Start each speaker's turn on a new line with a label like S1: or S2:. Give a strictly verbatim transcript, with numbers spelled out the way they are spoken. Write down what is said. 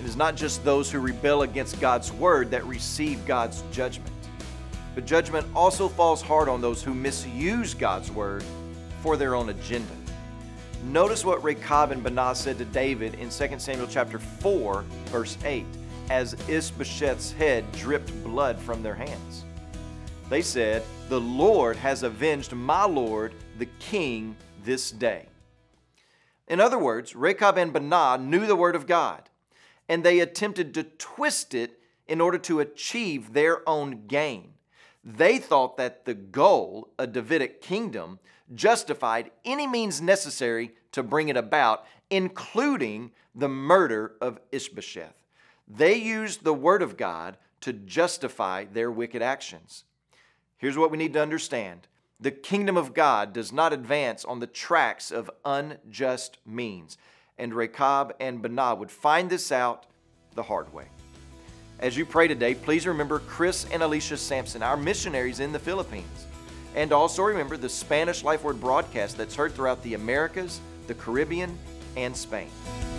S1: It is not just those who rebel against God's word that receive God's judgment, but judgment also falls hard on those who misuse God's word for their own agenda. Notice what Rechab and Baanah said to David in Second Samuel chapter four, verse eight, as Ishbosheth's head dripped blood from their hands. They said, "The Lord has avenged my Lord, the king, this day." In other words, Rechab and Baanah knew the word of God, and they attempted to twist it in order to achieve their own gain. They thought that the goal, a Davidic kingdom, justified any means necessary to bring it about, including the murder of Ishbosheth. They used the word of God to justify their wicked actions. Here's what we need to understand. The kingdom of God does not advance on the tracks of unjust means, and Rechab and Baanah would find this out the hard way. As you pray today, please remember Chris and Alicia Sampson, our missionaries in the Philippines. And also remember the Spanish Life Word broadcast that's heard throughout the Americas, the Caribbean, and Spain.